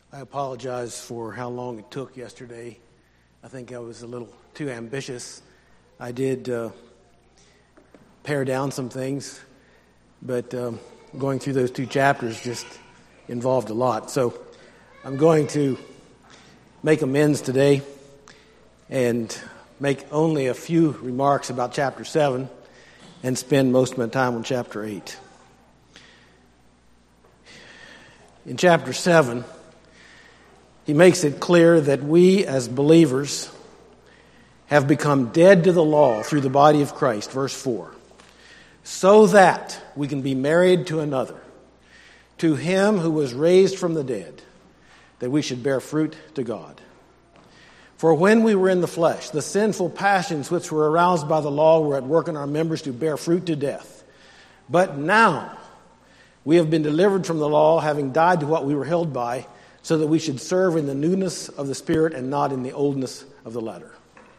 I apologize for how long it took yesterday. I think I was a little too ambitious. I did pare down some things, but going through those two chapters just involved a lot. So I'm going to make amends today and make only a few remarks about chapter 7 and spend most of my time on chapter 8. In chapter 7, he makes it clear that we as believers have become dead to the law through the body of Christ, verse 4, so that we can be married to another, to him who was raised from the dead, that we should bear fruit to God. For when we were in the flesh, the sinful passions which were aroused by the law were at work in our members to bear fruit to death. But now we have been delivered from the law, having died to what we were held by, so that we should serve in the newness of the Spirit and not in the oldness of the letter.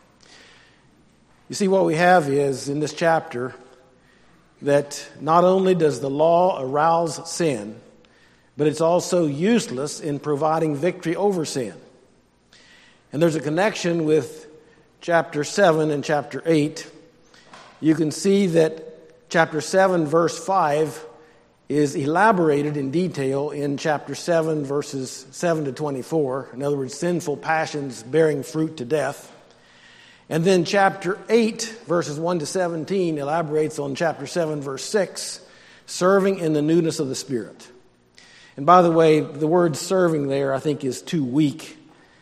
You see, what we have is, in this chapter, that not only does the law arouse sin, but it's also useless in providing victory over sin. And there's a connection with chapter 7 and chapter 8. You can see that chapter 7, verse 5, is elaborated in detail in chapter 7, verses 7 to 24. In other words, sinful passions bearing fruit to death. And then chapter 8, verses 1 to 17, elaborates on chapter 7, verse 6, serving in the newness of the Spirit. And by the way, the word serving there, I think, is too weak.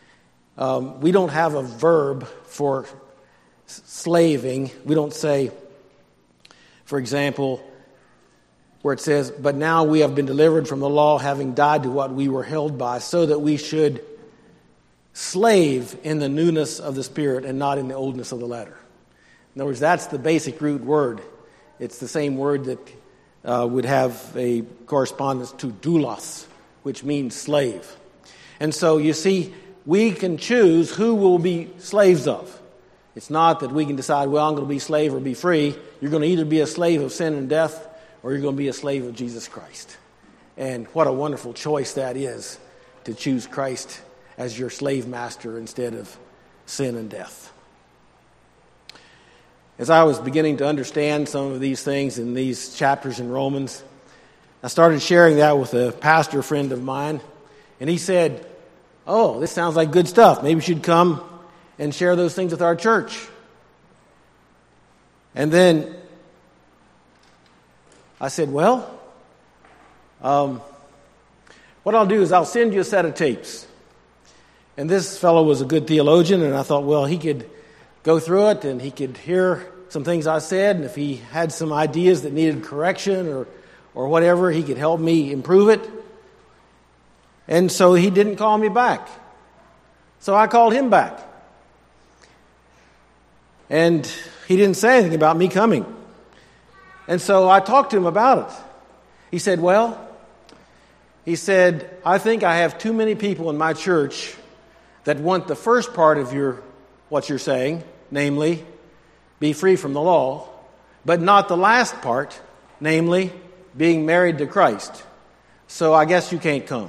We don't have a verb for slaving. We don't say, for example, where it says, but now we have been delivered from the law, having died to what we were held by, so that we should slave in the newness of the Spirit and not in the oldness of the letter. In other words, that's the basic root word. It's the same word that would have a correspondence to doulos, which means slave. And so you see, we can choose who we'll be slaves of. It's not that we can decide, well, I'm going to be slave or be free. You're going to either be a slave of sin and death, or you're going to be a slave of Jesus Christ. And what a wonderful choice that is, to choose Christ as your slave master instead of sin and death. As I was beginning to understand some of these things in these chapters in Romans, I started sharing that with a pastor friend of mine, and he said, oh, this sounds like good stuff. Maybe you should come and share those things with our church. And then I said, well, what I'll do is I'll send you a set of tapes. And this fellow was a good theologian, and I thought, well, he could go through it and he could hear some things I said, and if he had some ideas that needed correction or whatever, he could help me improve it. And so he didn't call me back. So I called him back. And he didn't say anything about me coming. And so I talked to him about it. He said, I think I have too many people in my church that want the first part of what you're saying, namely, be free from the law, but not the last part, namely, being married to Christ. So I guess you can't come.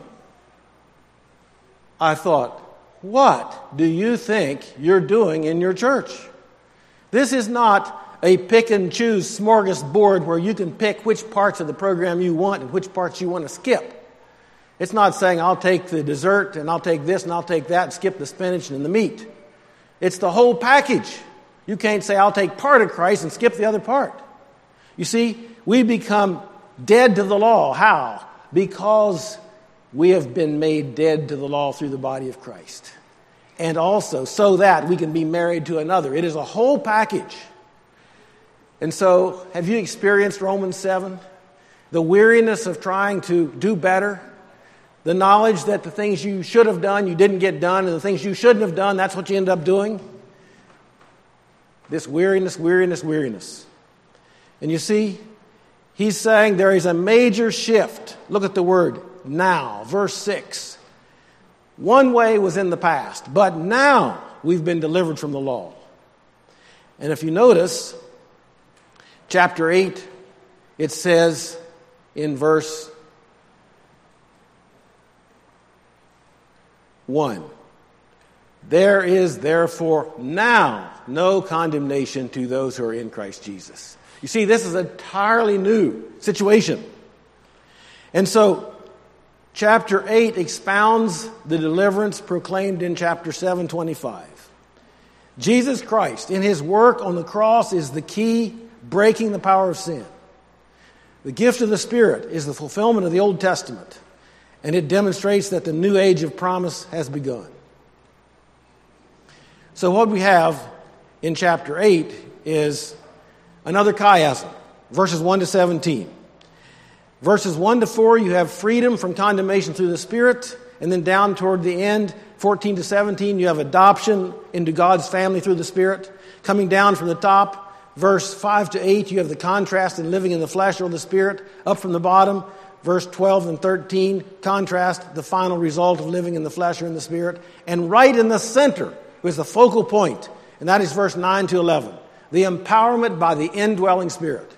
I thought, what do you think you're doing in your church? This is not a pick and choose smorgasbord where you can pick which parts of the program you want and which parts you want to skip. It's not saying I'll take the dessert and I'll take this and I'll take that and skip the spinach and the meat. It's the whole package. You can't say I'll take part of Christ and skip the other part. You see, we become dead to the law. How? Because we have been made dead to the law through the body of Christ. And also so that we can be married to another. It is a whole package. And so, have you experienced Romans 7? The weariness of trying to do better? The knowledge that the things you should have done, you didn't get done, and the things you shouldn't have done, that's what you end up doing? This weariness. And you see, he's saying there is a major shift. Look at the word now, verse 6. One way was in the past, but now we've been delivered from the law. And if you notice, chapter 8, it says in verse 1. There is therefore now no condemnation to those who are in Christ Jesus. You see, this is an entirely new situation. And so, chapter 8 expounds the deliverance proclaimed in chapter 7:25. Jesus Christ, in his work on the cross, is the key breaking the power of sin. The gift of the Spirit is the fulfillment of the Old Testament, and it demonstrates that the new age of promise has begun. So what we have in chapter 8 is another chiasm, verses 1 to 17. Verses 1 to 4, you have freedom from condemnation through the Spirit, and then down toward the end, 14 to 17, you have adoption into God's family through the Spirit. Coming down from the top, verse 5 to 8, you have the contrast in living in the flesh or the Spirit. Up from the bottom, verse 12 and 13, contrast the final result of living in the flesh or in the Spirit. And right in the center is the focal point, and that is verse 9 to 11, the empowerment by the indwelling Spirit.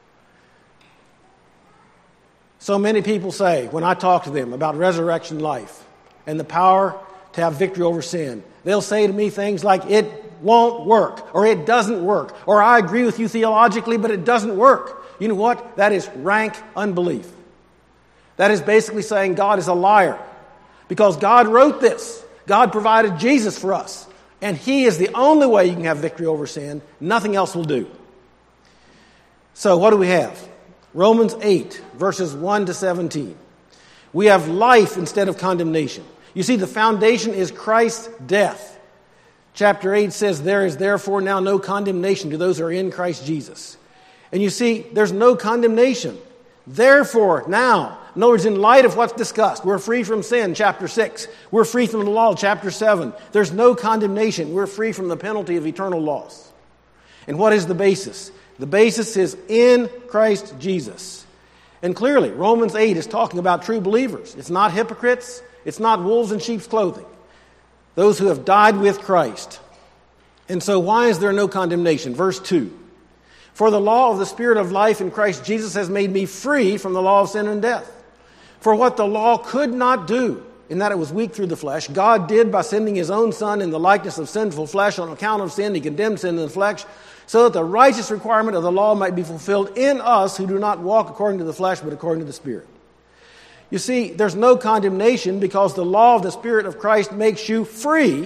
So many people say, when I talk to them about resurrection life and the power to have victory over sin, they'll say to me things like, it won't work, or it doesn't work, or I agree with you theologically, but it doesn't work. You know what? That is rank unbelief. That is basically saying God is a liar, because God wrote this. God provided Jesus for us, and He is the only way you can have victory over sin. Nothing else will do. So what do we have? Romans 8, verses 1 to 17. We have life instead of condemnation. You see, the foundation is Christ's death. Chapter 8 says, there is therefore now no condemnation to those who are in Christ Jesus. And you see, there's no condemnation. Therefore, now, in other words, in light of what's discussed, we're free from sin, chapter 6. We're free from the law, chapter 7. There's no condemnation. We're free from the penalty of eternal loss. And what is the basis? The basis is in Christ Jesus. And clearly, Romans 8 is talking about true believers. It's not hypocrites. It's not wolves in sheep's clothing. Those who have died with Christ. And so why is there no condemnation? Verse 2. For the law of the Spirit of life in Christ Jesus has made me free from the law of sin and death. For what the law could not do, in that it was weak through the flesh, God did by sending His own Son in the likeness of sinful flesh. On account of sin, He condemned sin in the flesh, so that the righteous requirement of the law might be fulfilled in us who do not walk according to the flesh, but according to the Spirit. You see, there's no condemnation because the law of the Spirit of Christ makes you free,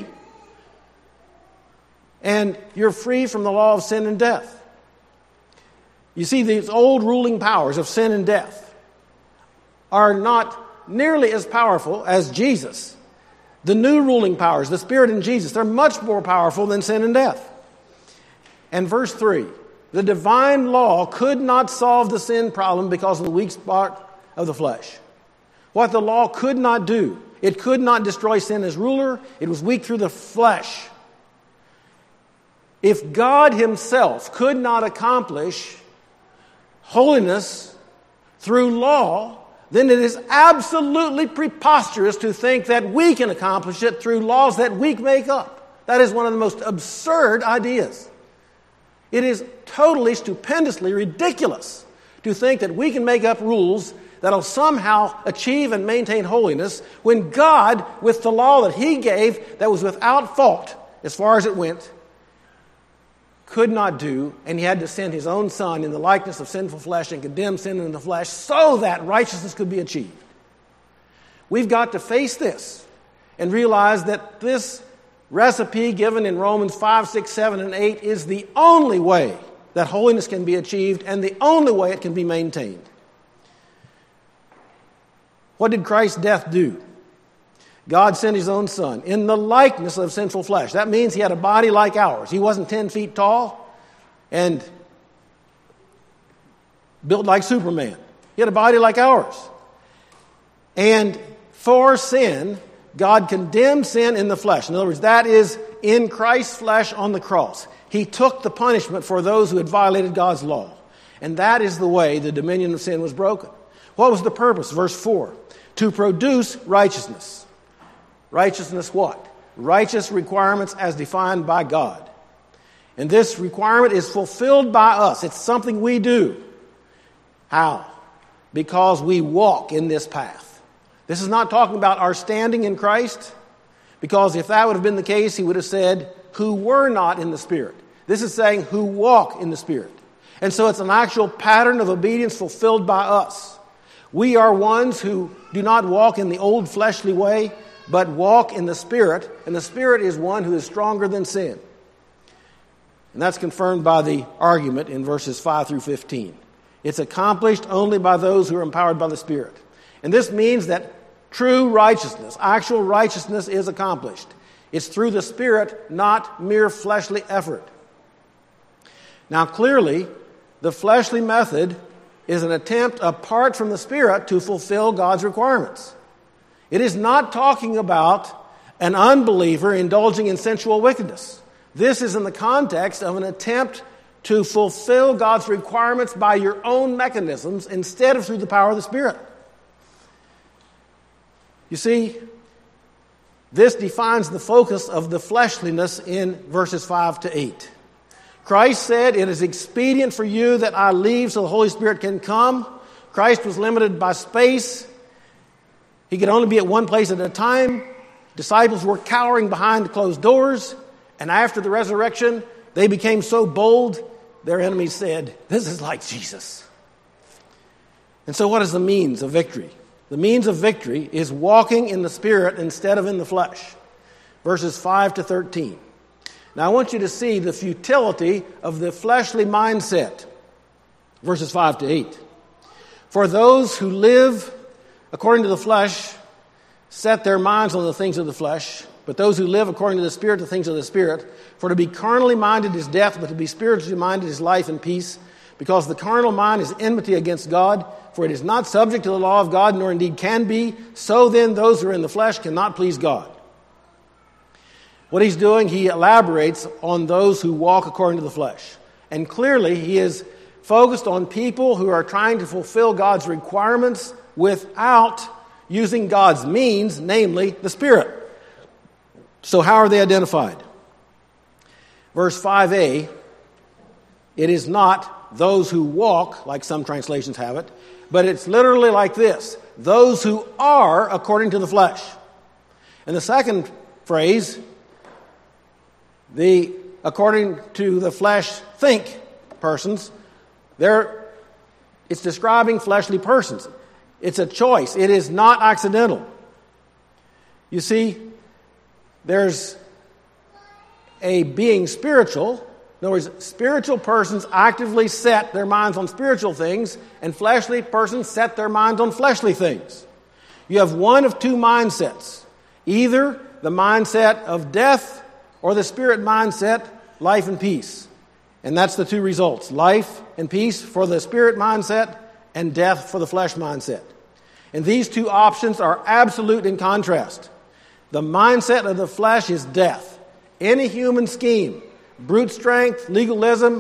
and you're free from the law of sin and death. You see, these old ruling powers of sin and death are not nearly as powerful as Jesus. The new ruling powers, the Spirit in Jesus, they're much more powerful than sin and death. And verse 3, the divine law could not solve the sin problem because of the weak spot of the flesh. What the law could not do, it could not destroy sin as ruler. It was weak through the flesh. If God Himself could not accomplish holiness through law, then it is absolutely preposterous to think that we can accomplish it through laws that we make up. That is one of the most absurd ideas. It is totally, stupendously ridiculous to think that we can make up rules that will somehow achieve and maintain holiness when God, with the law that He gave that was without fault as far as it went, could not do, and He had to send His own Son in the likeness of sinful flesh and condemn sin in the flesh so that righteousness could be achieved. We've got to face this and realize that this recipe given in Romans 5, 6, 7, and 8 is the only way that holiness can be achieved and the only way it can be maintained. What did Christ's death do? God sent His own Son in the likeness of sinful flesh. That means He had a body like ours. He wasn't 10 feet tall and built like Superman. He had a body like ours. And for sin, God condemned sin in the flesh. In other words, that is in Christ's flesh on the cross. He took the punishment for those who had violated God's law. And that is the way the dominion of sin was broken. What was the purpose? Verse 4. To produce righteousness. Righteousness what? Righteous requirements as defined by God. And this requirement is fulfilled by us. It's something we do. How? Because we walk in this path. This is not talking about our standing in Christ. Because if that would have been the case, he would have said, who were not in the Spirit. This is saying who walk in the Spirit. And so it's an actual pattern of obedience fulfilled by us. We are ones who do not walk in the old fleshly way, but walk in the Spirit. And the Spirit is one who is stronger than sin. And that's confirmed by the argument in verses 5 through 15. It's accomplished only by those who are empowered by the Spirit. And this means that true righteousness, actual righteousness, is accomplished. It's through the Spirit, not mere fleshly effort. Now, clearly, the fleshly method is an attempt apart from the Spirit to fulfill God's requirements. It is not talking about an unbeliever indulging in sensual wickedness. This is in the context of an attempt to fulfill God's requirements by your own mechanisms instead of through the power of the Spirit. You see, this defines the focus of the fleshliness in verses 5 to 8. Christ said, "It is expedient for you that I leave so the Holy Spirit can come." Christ was limited by space. He could only be at one place at a time. Disciples were cowering behind closed doors. And after the resurrection, they became so bold, their enemies said, "This is like Jesus." And so what is the means of victory? The means of victory is walking in the Spirit instead of in the flesh. Verses 5 to 13. Now I want you to see the futility of the fleshly mindset. Verses 5 to 8. For those who live according to the flesh set their minds on the things of the flesh, but those who live according to the Spirit, the things of the Spirit. For to be carnally minded is death, but to be spiritually minded is life and peace. Because the carnal mind is enmity against God, for it is not subject to the law of God, nor indeed can be. So then those who are in the flesh cannot please God. What he's doing, he elaborates on those who walk according to the flesh. And clearly he is focused on people who are trying to fulfill God's requirements without using God's means, namely the Spirit. So how are they identified? Verse 5a, it is not those who walk, like some translations have it, but it's literally like this: those who are according to the flesh. And the second phrase, the according to the flesh think persons, it's describing fleshly persons. It's a choice. It is not accidental. You see, there's a being spiritual. In other words, spiritual persons actively set their minds on spiritual things, and fleshly persons set their minds on fleshly things. You have one of two mindsets. Either the mindset of death or the Spirit mindset, life and peace. And that's the two results: life and peace for the Spirit mindset and death for the flesh mindset. And these two options are absolute in contrast. The mindset of the flesh is death. Any human scheme, brute strength, legalism,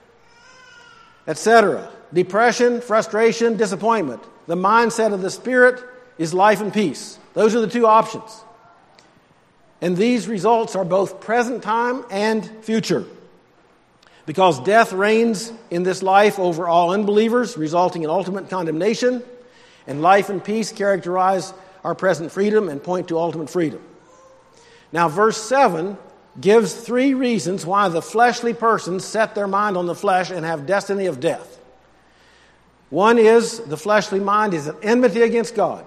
etc., depression, frustration, disappointment. The mindset of the Spirit is life and peace. Those are the two options. And these results are both present time and future. Because death reigns in this life over all unbelievers, resulting in ultimate condemnation, and life and peace characterize our present freedom and point to ultimate freedom. Now, verse 7 gives three reasons why the fleshly persons set their mind on the flesh and have destiny of death. One is the fleshly mind is an enmity against God.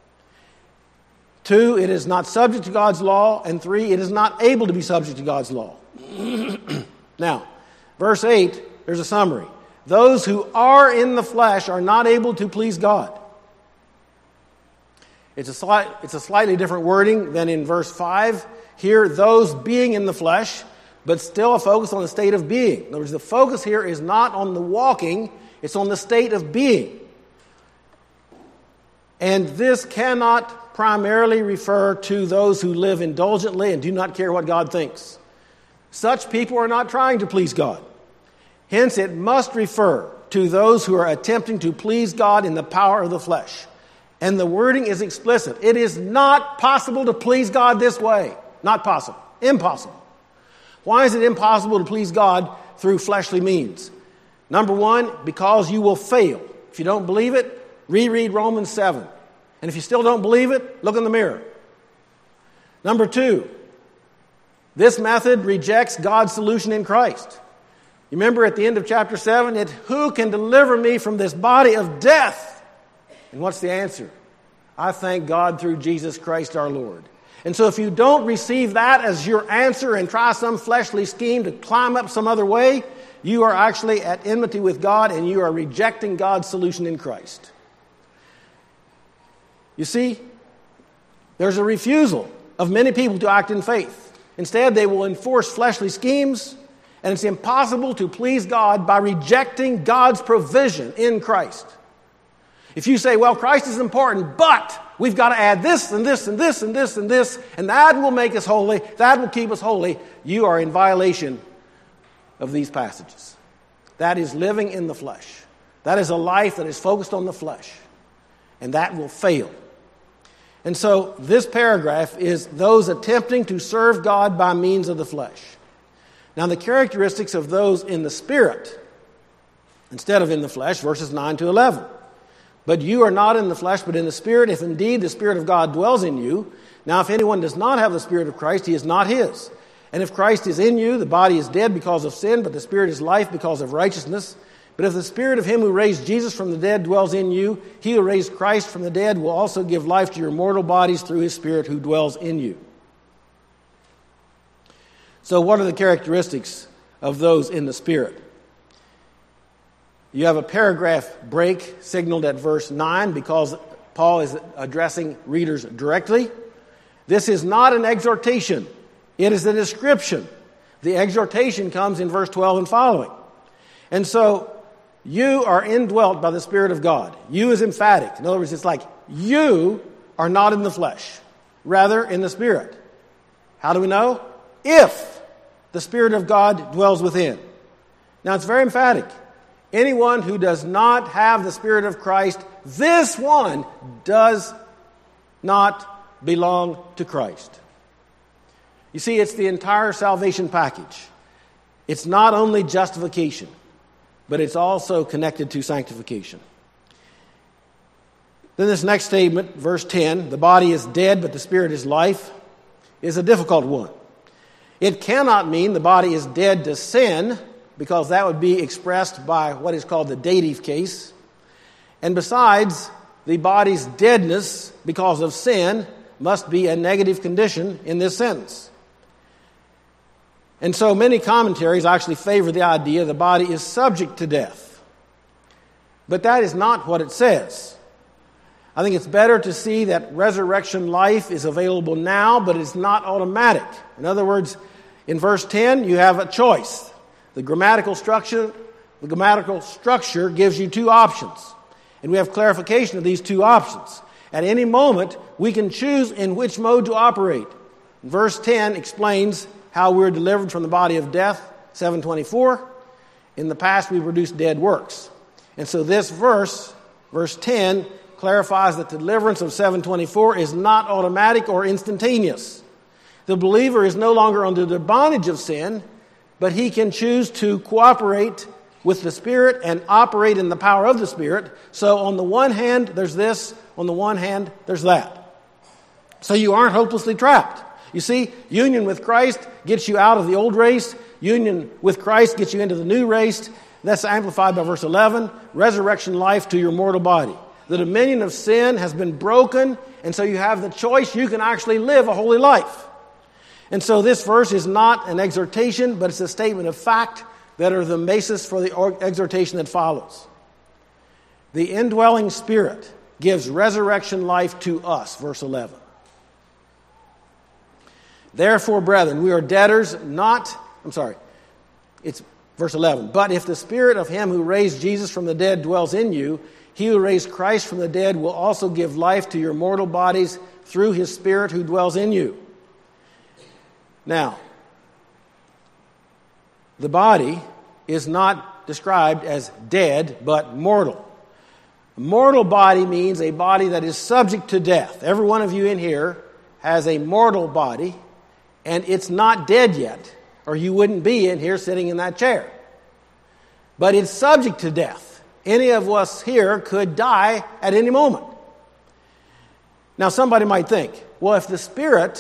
2, it is not subject to God's law. And 3, it is not able to be subject to God's law. Now, verse 8, there's a summary. Those who are in the flesh are not able to please God. It's a slightly different wording than in verse 5. Here, those being in the flesh, but still a focus on the state of being. In other words, the focus here is not on the walking, it's on the state of being. And this cannot primarily refer to those who live indulgently and do not care what God thinks. Such people are not trying to please God. Hence, it must refer to those who are attempting to please God in the power of the flesh. And the wording is explicit. It is not possible to please God this way. Not possible. Impossible. Why is it impossible to please God through fleshly means? Number one, because you will fail. If you don't believe it, reread Romans 7. And if you still don't believe it, look in the mirror. Number two, this method rejects God's solution in Christ. You remember at the end of chapter 7, who can deliver me from this body of death? And what's the answer? I thank God through Jesus Christ our Lord. And so if you don't receive that as your answer and try some fleshly scheme to climb up some other way, you are actually at enmity with God and you are rejecting God's solution in Christ. You see, there's a refusal of many people to act in faith. Instead, they will enforce fleshly schemes, and it's impossible to please God by rejecting God's provision in Christ. If you say, well, Christ is important, but we've got to add this and this and this and this and this, and that will make us holy, that will keep us holy, you are in violation of these passages. That is living in the flesh. That is a life that is focused on the flesh, and that will fail. And so this paragraph is those attempting to serve God by means of the flesh. Now the characteristics of those in the Spirit instead of in the flesh, verses 9 to 11. But you are not in the flesh, but in the Spirit, if indeed the Spirit of God dwells in you. Now if anyone does not have the Spirit of Christ, he is not his. And if Christ is in you, the body is dead because of sin, but the Spirit is life because of righteousness. But if the Spirit of him who raised Jesus from the dead dwells in you, he who raised Christ from the dead will also give life to your mortal bodies through his Spirit who dwells in you. So what are the characteristics of those in the Spirit? You have a paragraph break signaled at verse 9 because Paul is addressing readers directly. This is not an exhortation. It is a description. The exhortation comes in verse 12 and following. And so you are indwelt by the Spirit of God. You is emphatic. In other words, it's like you are not in the flesh, rather in the Spirit. How do we know? If the Spirit of God dwells within. Now it's very emphatic. Anyone who does not have the Spirit of Christ, this one does not belong to Christ. You see, it's the entire salvation package. It's not only justification, but it's also connected to sanctification. Then this next statement, verse 10, the body is dead, but the Spirit is life, is a difficult one. It cannot mean the body is dead to sin, because that would be expressed by what is called the dative case. And besides, the body's deadness because of sin must be a negative condition in this sentence. And so many commentaries actually favor the idea the body is subject to death. But that is not what it says. I think it's better to see that resurrection life is available now, but it's not automatic. In other words, in verse 10, you have a choice. The grammatical structure gives you two options. And we have clarification of these two options. At any moment, we can choose in which mode to operate. Verse 10 explains how we're delivered from the body of death, 7:24. In the past, we produced dead works. And so this verse 10, clarifies that the deliverance of 7:24 is not automatic or instantaneous. The believer is no longer under the bondage of sin, but he can choose to cooperate with the Spirit and operate in the power of the Spirit. So on the one hand, there's this. On the one hand, there's that. So you aren't hopelessly trapped. You see, union with Christ gets you out of the old race. Union with Christ gets you into the new race. That's amplified by verse 11. Resurrection life to your mortal body. The dominion of sin has been broken, and so you have the choice. You can actually live a holy life. And so this verse is not an exhortation, but it's a statement of fact that are the basis for the exhortation that follows. The indwelling Spirit gives resurrection life to us, verse 11. Therefore, brethren, we are debtors it's verse 11. But if the Spirit of him who raised Jesus from the dead dwells in you, he who raised Christ from the dead will also give life to your mortal bodies through his Spirit who dwells in you. Now, the body is not described as dead, but mortal. A mortal body means a body that is subject to death. Every one of you in here has a mortal body, and it's not dead yet, or you wouldn't be in here sitting in that chair. But it's subject to death. Any of us here could die at any moment. Now, somebody might think, well, if the Spirit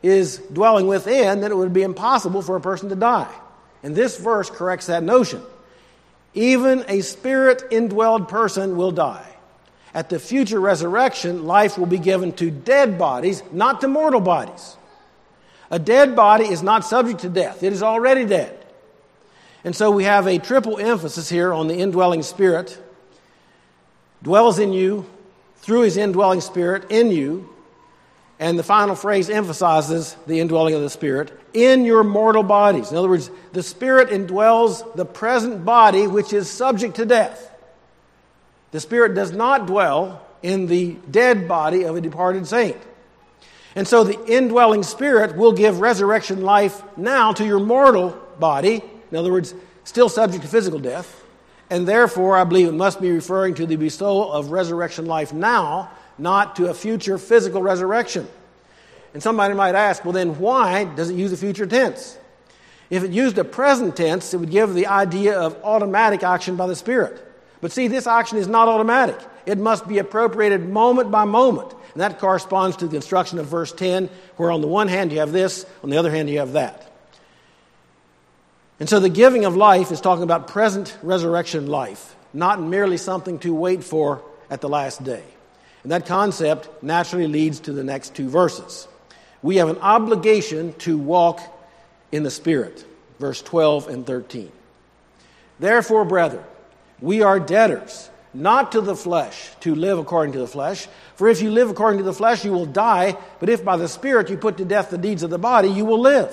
is dwelling within, then it would be impossible for a person to die. And this verse corrects that notion. Even a spirit-indwelled person will die. At the future resurrection, life will be given to dead bodies, not to mortal bodies. A dead body is not subject to death. It is already dead. And so we have a triple emphasis here on the indwelling Spirit. Dwells in you through His indwelling Spirit in you. And the final phrase emphasizes the indwelling of the Spirit in your mortal bodies. In other words, the Spirit indwells the present body which is subject to death. The Spirit does not dwell in the dead body of a departed saint. And so the indwelling Spirit will give resurrection life now to your mortal body. In other words, still subject to physical death. And therefore, I believe it must be referring to the bestowal of resurrection life now, not to a future physical resurrection. And somebody might ask, well then why does it use a future tense? If it used a present tense, it would give the idea of automatic action by the Spirit. But see, this action is not automatic. It must be appropriated moment by moment. And that corresponds to the instruction of verse 10, where on the one hand you have this, on the other hand you have that. And so the giving of life is talking about present resurrection life, not merely something to wait for at the last day. And that concept naturally leads to the next two verses. We have an obligation to walk in the Spirit, verse 12 and 13. Therefore, brethren, we are debtors, not to the flesh, to live according to the flesh. For if you live according to the flesh, you will die. But if by the Spirit you put to death the deeds of the body, you will live.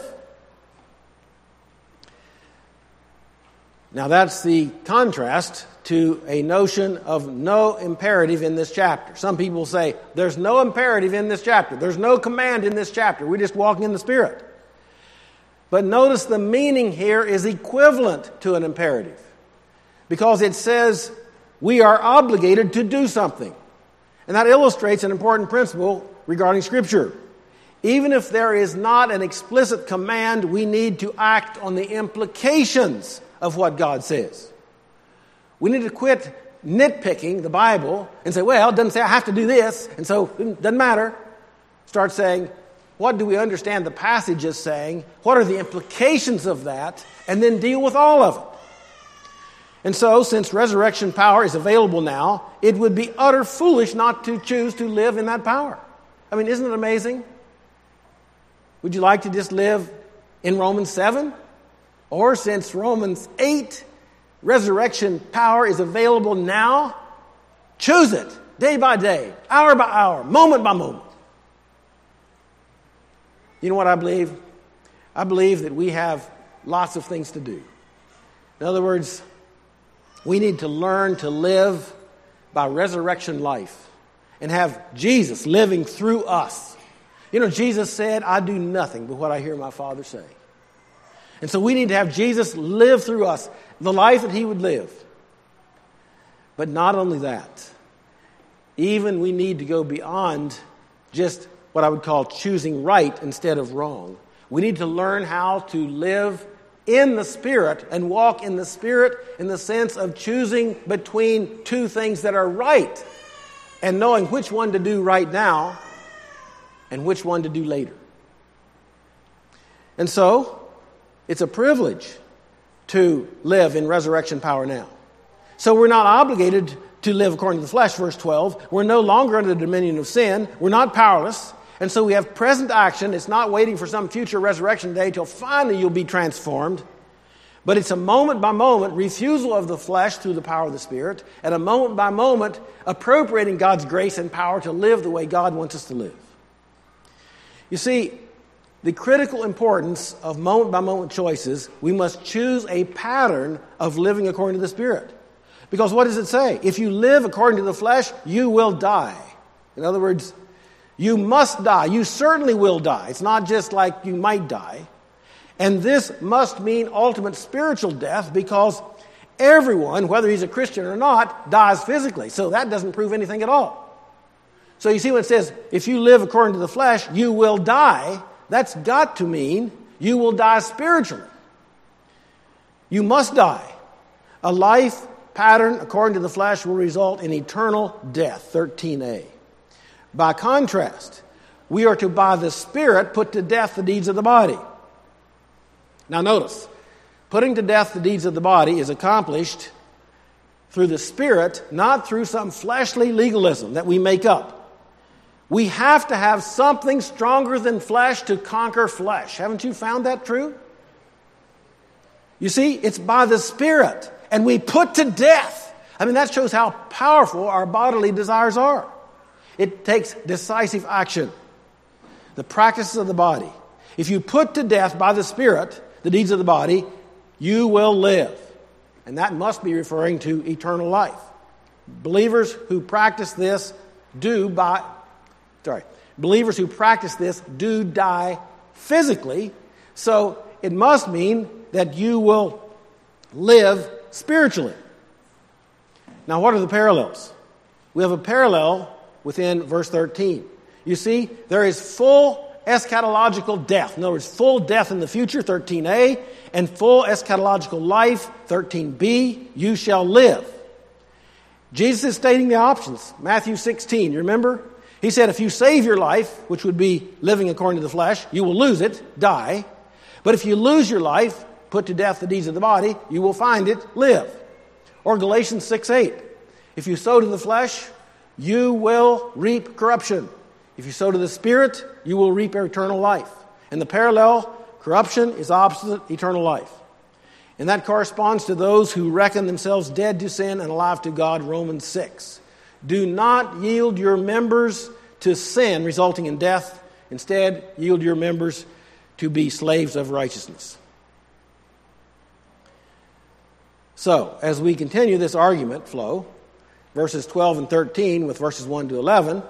Now that's the contrast to a notion of no imperative in this chapter. Some people say, there's no imperative in this chapter. There's no command in this chapter. We're just walking in the Spirit. But notice the meaning here is equivalent to an imperative. Because it says we are obligated to do something. And that illustrates an important principle regarding Scripture. Even if there is not an explicit command, we need to act on the implications of what God says. We need to quit nitpicking the Bible and say, well, it doesn't say I have to do this, and so it doesn't matter. Start saying, what do we understand the passage is saying? What are the implications of that? And then deal with all of it. And so, since resurrection power is available now, it would be utter foolish not to choose to live in that power. I mean, isn't it amazing? Would you like to just live in Romans 7? Or since Romans 8, resurrection power is available now, choose it day by day, hour by hour, moment by moment. You know what I believe? I believe that we have lots of things to do. In other words, we need to learn to live by resurrection life and have Jesus living through us. You know, Jesus said, I do nothing but what I hear my Father say. And so we need to have Jesus live through us, the life that He would live. But not only that, even we need to go beyond just what I would call choosing right instead of wrong. We need to learn how to live in the Spirit and walk in the Spirit in the sense of choosing between two things that are right and knowing which one to do right now and which one to do later. And so, it's a privilege to live in resurrection power now. So we're not obligated to live according to the flesh, verse 12. We're no longer under the dominion of sin. We're not powerless. And so we have present action. It's not waiting for some future resurrection day till finally you'll be transformed. But it's a moment-by-moment refusal of the flesh through the power of the Spirit, and a moment-by-moment appropriating God's grace and power to live the way God wants us to live. You see, the critical importance of moment-by-moment choices, we must choose a pattern of living according to the Spirit. Because what does it say? If you live according to the flesh, you will die. In other words, you must die. You certainly will die. It's not just like you might die. And this must mean ultimate spiritual death because everyone, whether he's a Christian or not, dies physically. So that doesn't prove anything at all. So you see when it says, if you live according to the flesh, you will die, that's got to mean you will die spiritually. You must die. A life pattern according to the flesh will result in eternal death, 13a. By contrast, we are to, by the Spirit, put to death the deeds of the body. Now notice, putting to death the deeds of the body is accomplished through the Spirit, not through some fleshly legalism that we make up. We have to have something stronger than flesh to conquer flesh. Haven't you found that true? You see, it's by the Spirit, and we put to death. I mean, that shows how powerful our bodily desires are. It takes decisive action. The practices of the body. If you put to death by the Spirit the deeds of the body, you will live. And that must be referring to eternal life. Believers who practice this do die physically, so it must mean that you will live spiritually. Now, what are the parallels? We have a parallel within verse 13. You see, there is full eschatological death. In other words, full death in the future, 13a, and full eschatological life, 13b, you shall live. Jesus is stating the options. Matthew 16, you remember? He said, if you save your life, which would be living according to the flesh, you will lose it, die. But if you lose your life, put to death the deeds of the body, you will find it, live. Or Galatians 6:8. If you sow to the flesh, you will reap corruption. If you sow to the Spirit, you will reap eternal life. And the parallel, corruption is opposite eternal life. And that corresponds to those who reckon themselves dead to sin and alive to God, Romans 6. Do not yield your members to sin, resulting in death. Instead, yield your members to be slaves of righteousness. So, as we continue this argument flow, verses 12 and 13 with verses 1 to 11,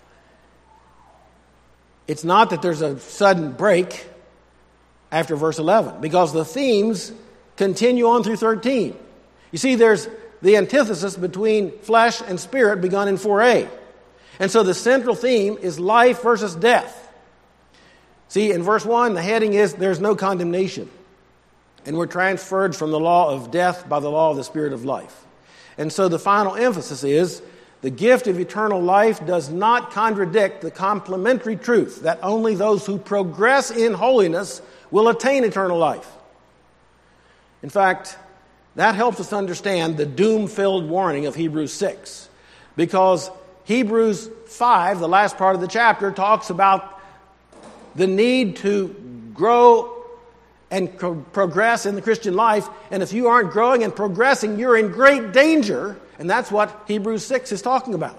it's not that there's a sudden break after verse 11, because the themes continue on through 13. You see, there's the antithesis between flesh and spirit begun in 4a. And so the central theme is life versus death. See, in verse 1, the heading is, there's no condemnation. And we're transferred from the law of death by the law of the Spirit of life. And so the final emphasis is, the gift of eternal life does not contradict the complementary truth that only those who progress in holiness will attain eternal life. In fact, that helps us understand the doom-filled warning of Hebrews 6. Because Hebrews 5, the last part of the chapter, talks about the need to grow and progress in the Christian life. And if you aren't growing and progressing, you're in great danger. And that's what Hebrews 6 is talking about.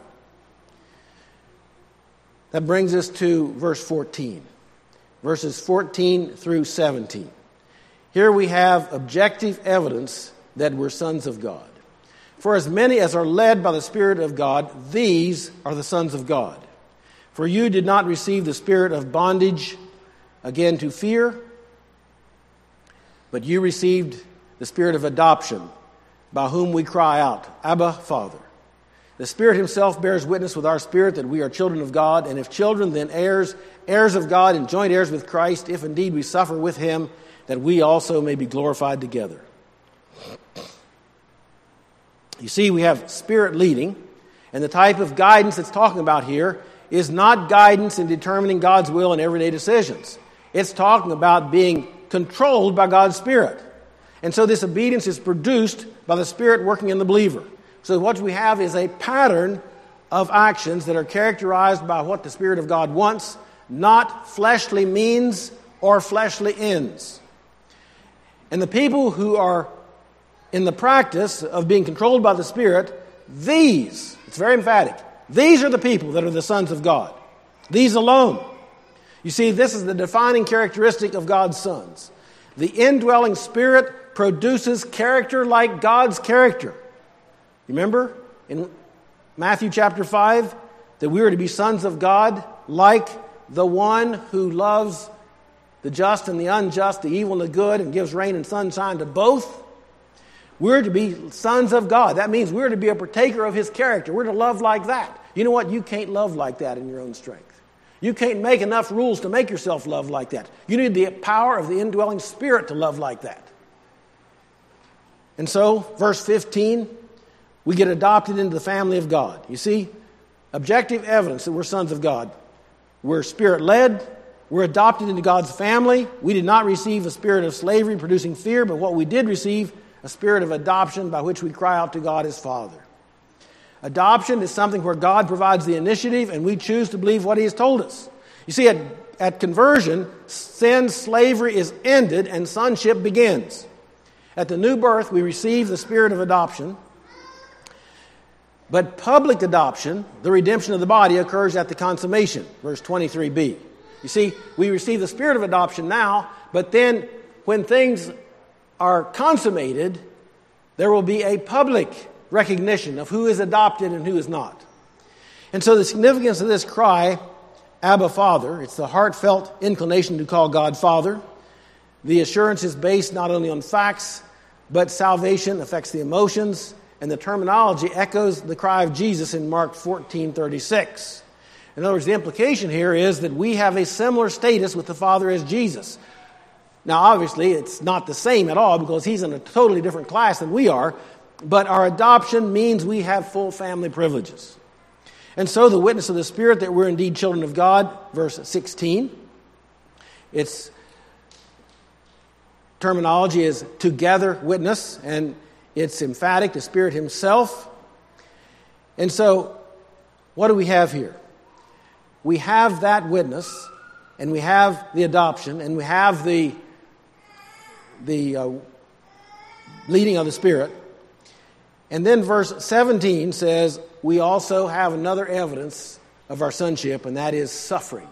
That brings us to verse 14. Verses 14 through 17. Here we have objective evidence that we're sons of God. For as many as are led by the Spirit of God, these are the sons of God. For you did not receive the spirit of bondage again to fear, but you received the spirit of adoption, by whom we cry out, Abba, Father. The Spirit Himself bears witness with our spirit that we are children of God, and if children, then heirs, heirs of God, and joint heirs with Christ, if indeed we suffer with Him, that we also may be glorified together. You see, we have Spirit leading, and the type of guidance it's talking about here is not guidance in determining God's will in everyday decisions. It's talking about being controlled by God's Spirit. And so this obedience is produced by the Spirit working in the believer. So what we have is a pattern of actions that are characterized by what the Spirit of God wants, not fleshly means or fleshly ends. And the people who are in the practice of being controlled by the Spirit, these, it's very emphatic, these are the people that are the sons of God. These alone. You see, this is the defining characteristic of God's sons. The indwelling Spirit produces character like God's character. Remember in Matthew chapter 5 that we are to be sons of God like the one who loves the just and the unjust, the evil and the good, and gives rain and sunshine to both. We're to be sons of God. That means we're to be a partaker of His character. We're to love like that. You know what? You can't love like that in your own strength. You can't make enough rules to make yourself love like that. You need the power of the indwelling Spirit to love like that. And so, verse 15, we get adopted into the family of God. You see, objective evidence that we're sons of God. We're Spirit-led. We're adopted into God's family. We did not receive a spirit of slavery producing fear, but what we did receive, a spirit of adoption by which we cry out to God as Father. Adoption is something where God provides the initiative and we choose to believe what He has told us. You see, at conversion, sin, slavery is ended and sonship begins. At the new birth, we receive the spirit of adoption. But public adoption, the redemption of the body, occurs at the consummation, verse 23b. You see, we receive the spirit of adoption now, but then when things are consummated, there will be a public recognition of who is adopted and who is not. And so the significance of this cry, Abba, Father, it's the heartfelt inclination to call God Father. The assurance is based not only on facts, but salvation affects the emotions, and the terminology echoes the cry of Jesus in Mark 14:36. In other words, the implication here is that we have a similar status with the Father as Jesus. Now, obviously, it's not the same at all because He's in a totally different class than we are, but our adoption means we have full family privileges. And so the witness of the Spirit that we're indeed children of God, verse 16, its terminology is together witness, and it's emphatic, the Spirit Himself. And so, what do we have here? We have that witness, and we have the adoption, and we have the leading of the Spirit. And then verse 17 says, we also have another evidence of our sonship, and that is suffering.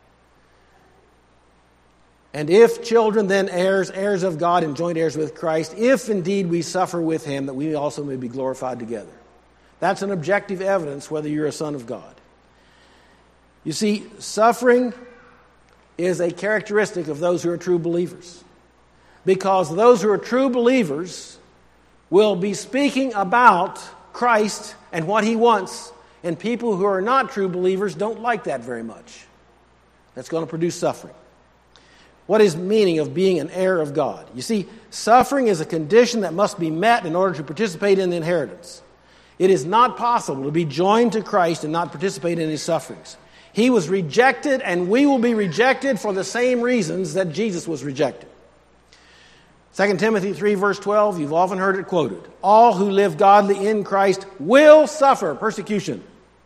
And if children, then heirs, heirs of God and joint heirs with Christ, if indeed we suffer with Him, that we also may be glorified together. That's an objective evidence whether you're a son of God. You see, suffering is a characteristic of those who are true believers. Because those who are true believers will be speaking about Christ and what He wants, and people who are not true believers don't like that very much. That's going to produce suffering. What is the meaning of being an heir of God? You see, suffering is a condition that must be met in order to participate in the inheritance. It is not possible to be joined to Christ and not participate in His sufferings. He was rejected, and we will be rejected for the same reasons that Jesus was rejected. 2 Timothy 3 verse 12, you've often heard it quoted. All who live godly in Christ will suffer persecution.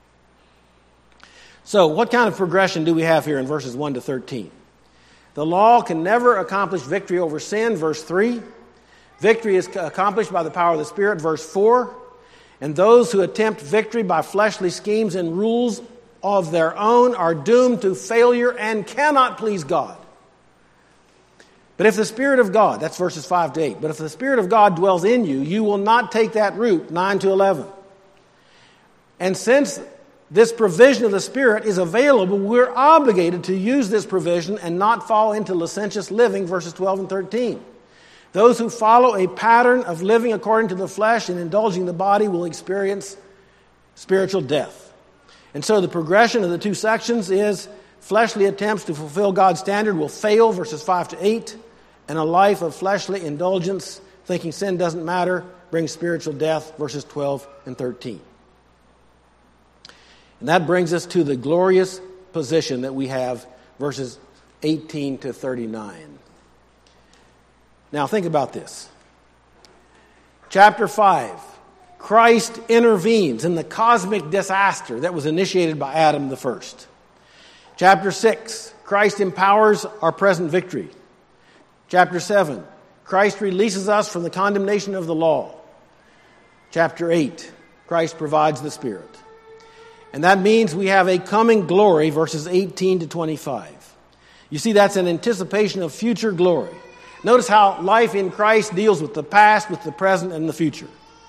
So what kind of progression do we have here in verses 1 to 13? The law can never accomplish victory over sin, verse 3. Victory is accomplished by the power of the Spirit, verse 4. And those who attempt victory by fleshly schemes and rules of their own are doomed to failure and cannot please God. But if the Spirit of God, that's verses 5 to 8, but if the Spirit of God dwells in you, you will not take that route, 9 to 11. And since this provision of the Spirit is available, we're obligated to use this provision and not fall into licentious living, verses 12 and 13. Those who follow a pattern of living according to the flesh and indulging the body will experience spiritual death. And so the progression of the two sections is fleshly attempts to fulfill God's standard will fail, verses 5 to 8, and a life of fleshly indulgence, thinking sin doesn't matter, brings spiritual death, verses 12 and 13. And that brings us to the glorious position that we have, verses 18 to 39. Now think about this. Chapter 5. Christ intervenes in the cosmic disaster that was initiated by Adam the first. Chapter 6, Christ empowers our present victory. Chapter 7, Christ releases us from the condemnation of the law. Chapter 8, Christ provides the Spirit. And that means we have a coming glory, verses 18 to 25. You see, that's an anticipation of future glory. Notice how life in Christ deals with the past, with the present, and the future.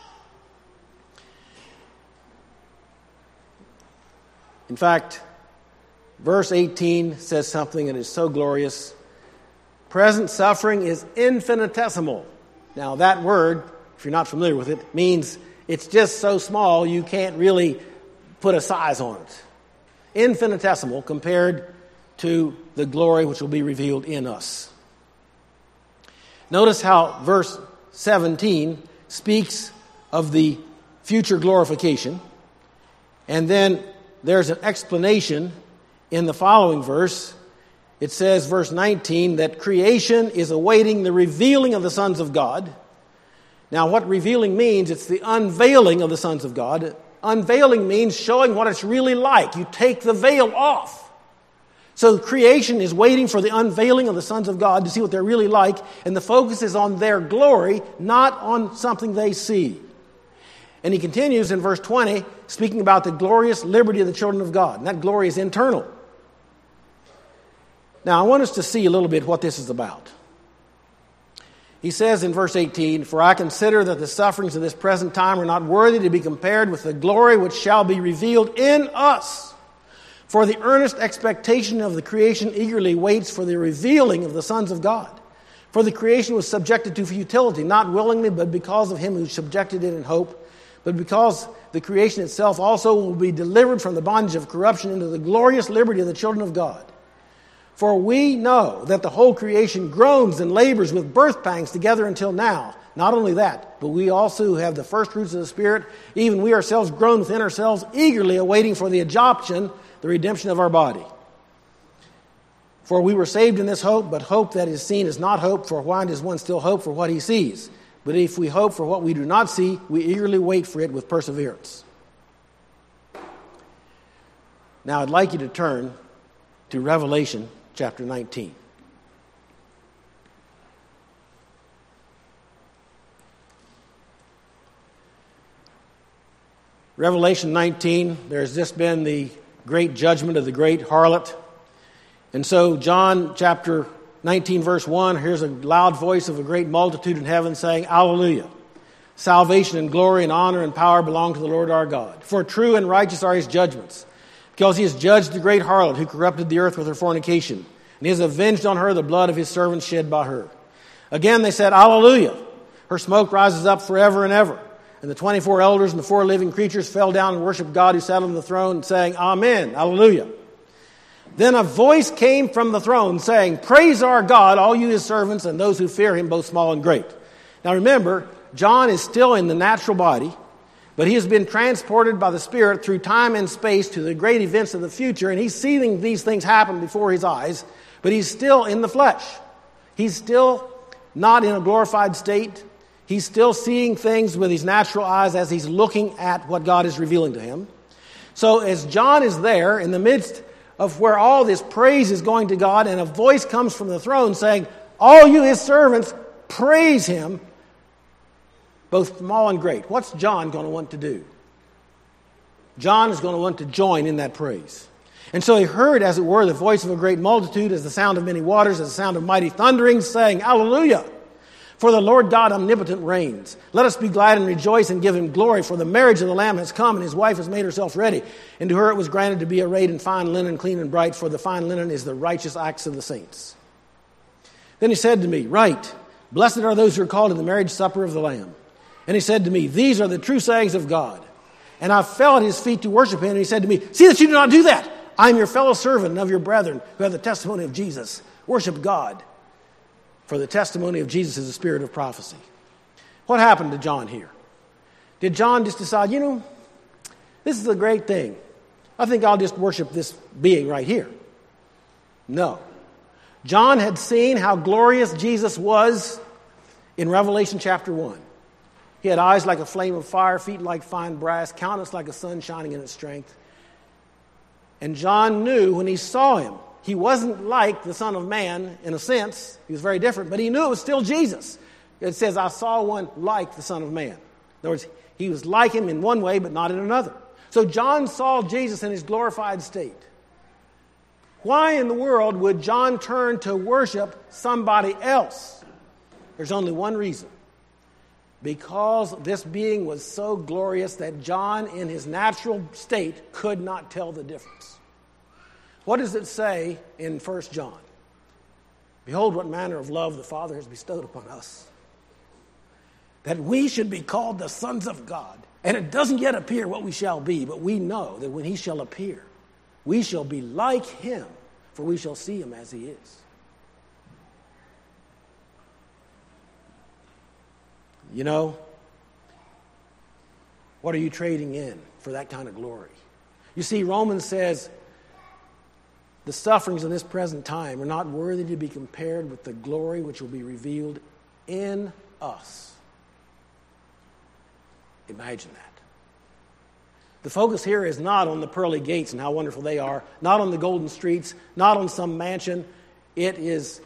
In fact, verse 18 says something that is so glorious. Present suffering is infinitesimal. Now that word, if you're not familiar with it, means it's just so small you can't really put a size on it. Infinitesimal compared to the glory which will be revealed in us. Notice how verse 17 speaks of the future glorification, and then there's an explanation in the following verse, it says, verse 19, that creation is awaiting the revealing of the sons of God. Now, what revealing means, it's the unveiling of the sons of God. Unveiling means showing what it's really like. You take the veil off. So creation is waiting for the unveiling of the sons of God to see what they're really like, and the focus is on their glory, not on something they see. And he continues in verse 20, speaking about the glorious liberty of the children of God, and that glory is internal. Now, I want us to see a little bit what this is about. He says in verse 18, "For I consider that the sufferings of this present time are not worthy to be compared with the glory which shall be revealed in us. For the earnest expectation of the creation eagerly waits for the revealing of the sons of God. For the creation was subjected to futility, not willingly, but because of him who subjected it in hope, but because the creation itself also will be delivered from the bondage of corruption into the glorious liberty of the children of God. For we know that the whole creation groans and labors with birth pangs together until now. Not only that, but we also who have the first fruits of the Spirit, even we ourselves groan within ourselves, eagerly awaiting for the adoption, the redemption of our body. For we were saved in this hope, but hope that is seen is not hope, for why does one still hope for what he sees? But if we hope for what we do not see, we eagerly wait for it with perseverance." Now I'd like you to turn to Revelation chapter 19. Revelation 19, there's just been the great judgment of the great harlot. And so John chapter 19 verse 1, here's a loud voice of a great multitude in heaven saying, "Alleluia! Salvation and glory and honor and power belong to the Lord our God. For true and righteous are his judgments, because he has judged the great harlot who corrupted the earth with her fornication, and he has avenged on her the blood of his servants shed by her." Again they said, "Alleluia! Her smoke rises up forever and ever." And the 24 elders and the 4 living creatures fell down and worshiped God who sat on the throne, saying, "Amen, Alleluia." Then a voice came from the throne saying, "Praise our God, all you his servants, and those who fear him, both small and great." Now remember, John is still in the natural body, but he has been transported by the Spirit through time and space to the great events of the future, and he's seeing these things happen before his eyes, but he's still in the flesh. He's still not in a glorified state. He's still seeing things with his natural eyes as he's looking at what God is revealing to him. So as John is there in the midst of where all this praise is going to God, and a voice comes from the throne saying, "All you his servants, praise him, both small and great." What's John going to want to do? John is going to want to join in that praise. And so he heard, as it were, the voice of a great multitude, as the sound of many waters, as the sound of mighty thunderings, saying, "Alleluia! For the Lord God omnipotent reigns. Let us be glad and rejoice and give him glory, for the marriage of the Lamb has come, and his wife has made herself ready. And to her it was granted to be arrayed in fine linen, clean and bright, for the fine linen is the righteous acts of the saints." Then he said to me, "Write, blessed are those who are called to the marriage supper of the Lamb." And he said to me, "These are the true sayings of God." And I fell at his feet to worship him, and he said to me, "See that you do not do that. I am your fellow servant and of your brethren who have the testimony of Jesus. Worship God. For the testimony of Jesus is the spirit of prophecy." What happened to John here? Did John just decide, this is a great thing. I think I'll just worship this being right here? No. John had seen how glorious Jesus was in Revelation chapter 1. He had eyes like a flame of fire, feet like fine brass, countenance like a sun shining in its strength. And John knew when he saw him, he wasn't like the Son of Man in a sense. He was very different, but he knew it was still Jesus. It says, "I saw one like the Son of Man." In other words, he was like him in one way, but not in another. So John saw Jesus in his glorified state. Why in the world would John turn to worship somebody else? There's only one reason. Because this being was so glorious that John, in his natural state, could not tell the difference. What does it say in 1 John? "Behold what manner of love the Father has bestowed upon us, that we should be called the sons of God. And it doesn't yet appear what we shall be, but we know that when he shall appear, we shall be like him, for we shall see him as he is." What are you trading in for that kind of glory? You see, Romans says, the sufferings of this present time are not worthy to be compared with the glory which will be revealed in us. Imagine that. The focus here is not on the pearly gates and how wonderful they are, not on the golden streets, not on some mansion. It is,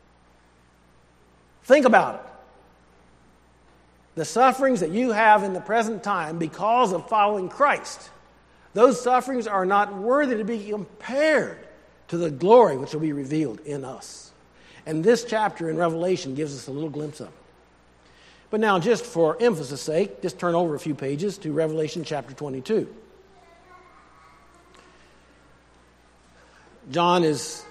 think about it. The sufferings that you have in the present time because of following Christ, those sufferings are not worthy to be compared to the glory which will be revealed in us. And this chapter in Revelation gives us a little glimpse of it. But now, just for emphasis' sake, just turn over a few pages to Revelation chapter 22. The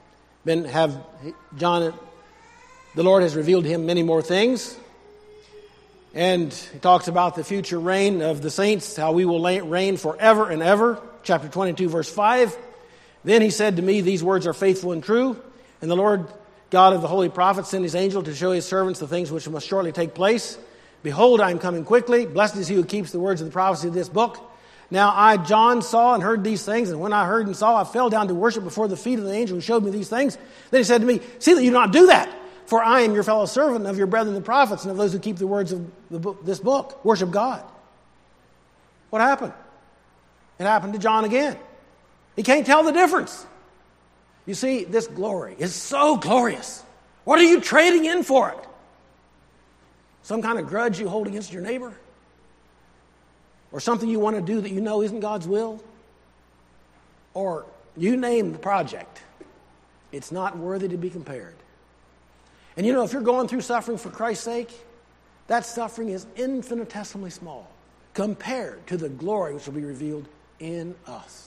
Lord has revealed to him many more things. And he talks about the future reign of the saints, how we will reign forever and ever. Chapter 22, verse 5. Then he said to me, these words are faithful and true. And the Lord God of the holy prophets sent his angel to show his servants the things which must shortly take place. Behold, I am coming quickly. Blessed is he who keeps the words of the prophecy of this book. Now I, John, saw and heard these things. And when I heard and saw, I fell down to worship before the feet of the angel who showed me these things. Then he said to me, see that you do not do that. For I am your fellow servant of your brethren the prophets and of those who keep the words of this book. Worship God. What happened? It happened to John again. He can't tell the difference. You see, this glory is so glorious. What are you trading in for it? Some kind of grudge you hold against your neighbor? Or something you want to do that you know isn't God's will? Or you name the project. It's not worthy to be compared. And you know, if you're going through suffering for Christ's sake, that suffering is infinitesimally small compared to the glory which will be revealed in us.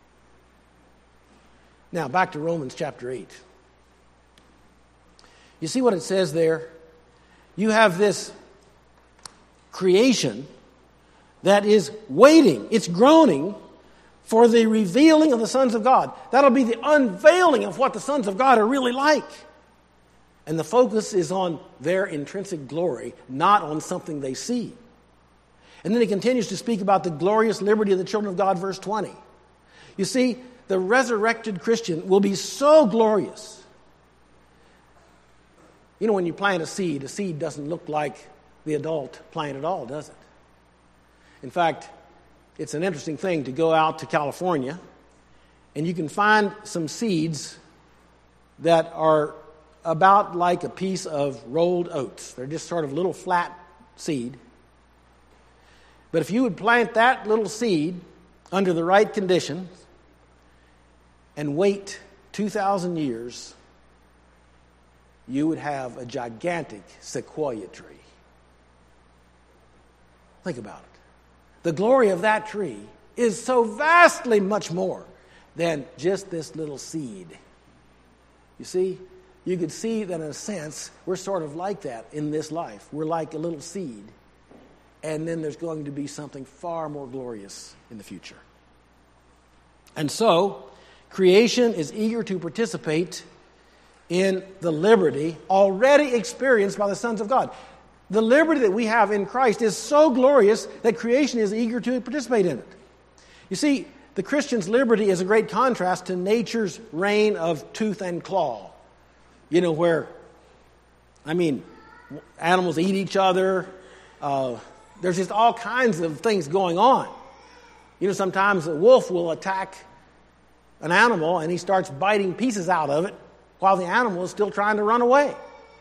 Now, back to Romans chapter 8. You see what it says there? You have this creation that is waiting, it's groaning for the revealing of the sons of God. That'll be the unveiling of what the sons of God are really like. And the focus is on their intrinsic glory, not on something they see. And then he continues to speak about the glorious liberty of the children of God, verse 20. You see, the resurrected Christian will be so glorious. You know, when you plant a seed doesn't look like the adult plant at all, does it? In fact, it's an interesting thing to go out to California, and you can find some seeds that are about like a piece of rolled oats. They're just sort of little flat seed. But if you would plant that little seed under the right conditions and wait 2,000 years, you would have a gigantic sequoia tree. Think about it. The glory of that tree is so vastly much more than just this little seed. You see, you could see that in a sense, we're sort of like that in this life. We're like a little seed. And then there's going to be something far more glorious in the future. And so, creation is eager to participate in the liberty already experienced by the sons of God. The liberty that we have in Christ is so glorious that creation is eager to participate in it. You see, the Christian's liberty is a great contrast to nature's reign of tooth and claw. You know, where, animals eat each other. There's just all kinds of things going on. You know, sometimes a wolf will attack an animal and he starts biting pieces out of it while the animal is still trying to run away.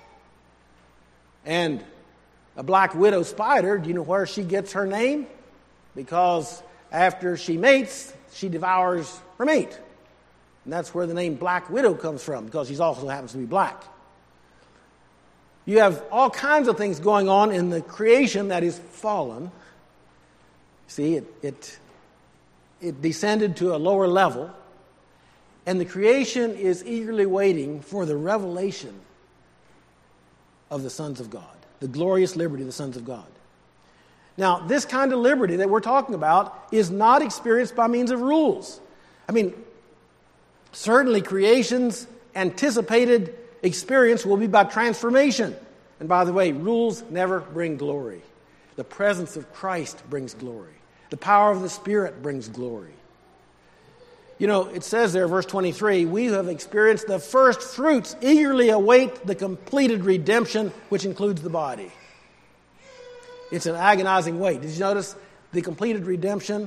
And a black widow spider, do you know where she gets her name? Because after she mates, she devours her mate. And that's where the name Black Widow comes from, because she also happens to be black. You have all kinds of things going on in the creation that is fallen. See, it descended to a lower level. And the creation is eagerly waiting for the revelation of the sons of God, the glorious liberty of the sons of God. Now, this kind of liberty that we're talking about is not experienced by means of rules. Certainly creation's anticipated experience will be by transformation. And by the way, rules never bring glory. The presence of Christ brings glory. The power of the Spirit brings glory. You know, it says there, verse 23, we who have experienced the first fruits eagerly await the completed redemption, which includes the body. It's an agonizing wait. Did you notice the completed redemption?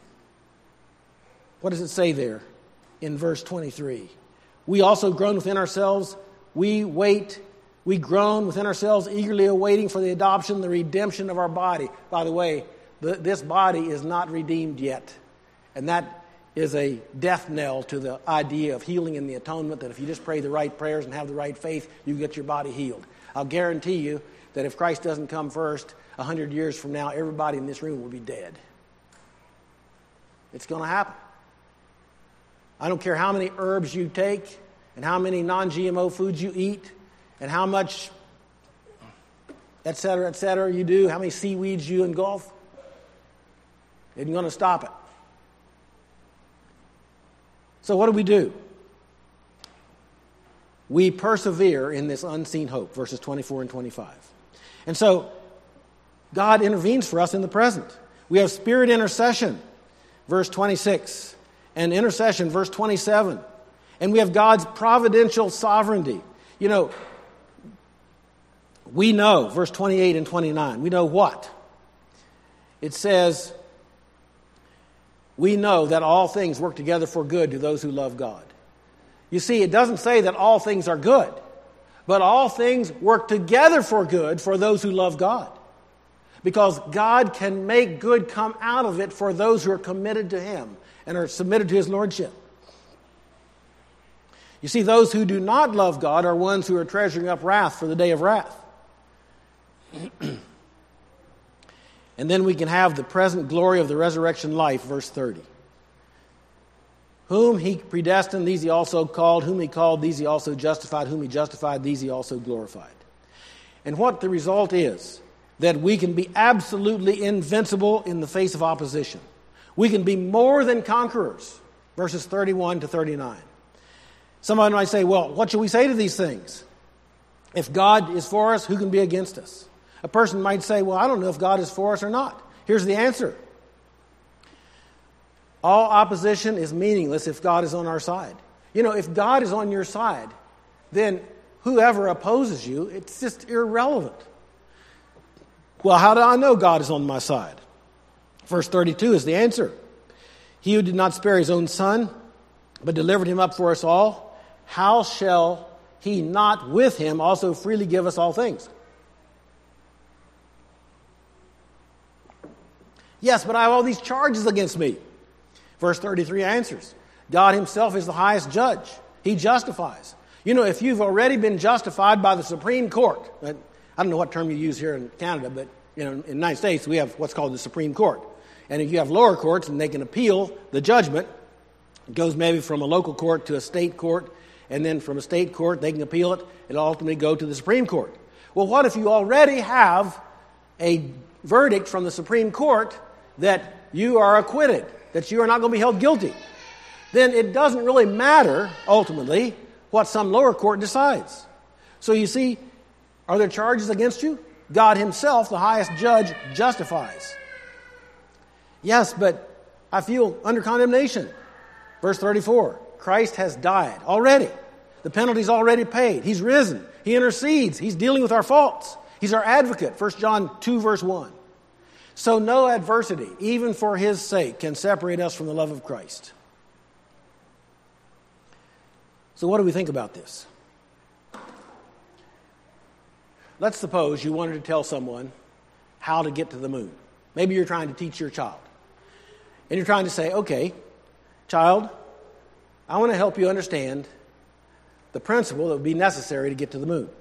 What does it say there in verse 23? We also groan within ourselves. We groan within ourselves, eagerly awaiting for the adoption, the redemption of our body. By the way, this body is not redeemed yet. And that is a death knell to the idea of healing and the atonement, that if you just pray the right prayers and have the right faith, you get your body healed. I'll guarantee you that if Christ doesn't come first, 100 years from now, everybody in this room will be dead. It's going to happen. I don't care how many herbs you take and how many non-GMO foods you eat and how much, et cetera, you do, how many seaweeds you engulf. It ain't going to stop it. So what do? We persevere in this unseen hope, verses 24 and 25. And so God intervenes for us in the present. We have spirit intercession, verse 26, and intercession, verse 27. And we have God's providential sovereignty. You know, we know, verse 28 and 29, we know what? It says, we know that all things work together for good to those who love God. You see, it doesn't say that all things are good, but all things work together for good for those who love God. Because God can make good come out of it for those who are committed to Him and are submitted to His Lordship. You see, those who do not love God are ones who are treasuring up wrath for the day of wrath. And then we can have the present glory of the resurrection life, verse 30. Whom He predestined, these He also called. Whom He called, these He also justified. Whom He justified, these He also glorified. And what the result is, that we can be absolutely invincible in the face of opposition. We can be more than conquerors, verses 31 to 39. Somebody might say, well, what should we say to these things? If God is for us, who can be against us? A person might say, well, I don't know if God is for us or not. Here's the answer. All opposition is meaningless if God is on our side. You know, if God is on your side, then whoever opposes you, it's just irrelevant. Well, how do I know God is on my side? Verse 32 is the answer. He who did not spare His own Son, but delivered Him up for us all, how shall He not with Him also freely give us all things? Yes, but I have all these charges against me. Verse 33 answers. God Himself is the highest judge. He justifies. You know, if you've already been justified by the Supreme Court, I don't know what term you use here in Canada, but you know, in the United States we have what's called the Supreme Court. And if you have lower courts and they can appeal the judgment, it goes maybe from a local court to a state court, and then from a state court they can appeal it. It'll ultimately go to the Supreme Court. Well, what if you already have a verdict from the Supreme Court that you are acquitted, that you are not going to be held guilty? Then it doesn't really matter, ultimately, what some lower court decides. So you see, are there charges against you? God Himself, the highest judge, justifies. Yes, but I feel under condemnation. Verse 34, Christ has died already. The penalty's already paid. He's risen. He intercedes. He's dealing with our faults. He's our advocate. 1 John 2, verse 1. So no adversity, even for His sake, can separate us from the love of Christ. So what do we think about this? Let's suppose you wanted to tell someone how to get to the moon. Maybe you're trying to teach your child. And you're trying to say, okay, child, I want to help you understand the principle that would be necessary to get to the moon.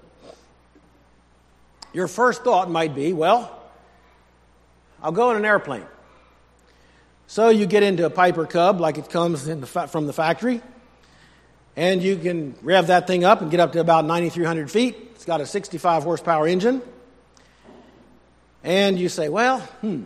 Your first thought might be, well, I'll go in an airplane. So you get into a Piper Cub like it comes from the factory, and you can rev that thing up and get up to about 9,300 feet. It's got a 65 horsepower engine. And you say, well,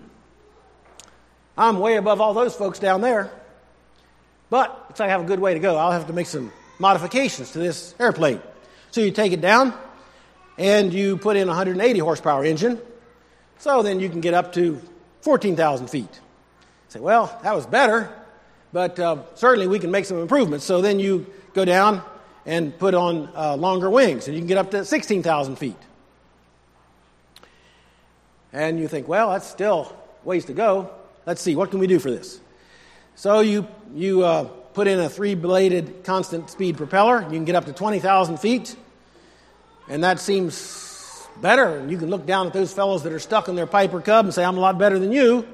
I'm way above all those folks down there. But looks like I have a good way to go. I'll have to make some modifications to this airplane. So you take it down, and you put in a 180 horsepower engine. So then you can get up to 14,000 feet. You say, well, that was better, but certainly we can make some improvements. So then you go down and put on longer wings, and you can get up to 16,000 feet. And you think, well, that's still ways to go. Let's see, what can we do for this? So you put in a 3-bladed constant speed propeller. You can get up to 20,000 feet, and that seems better. And you can look down at those fellows that are stuck in their Piper Cub and say, I'm a lot better than you.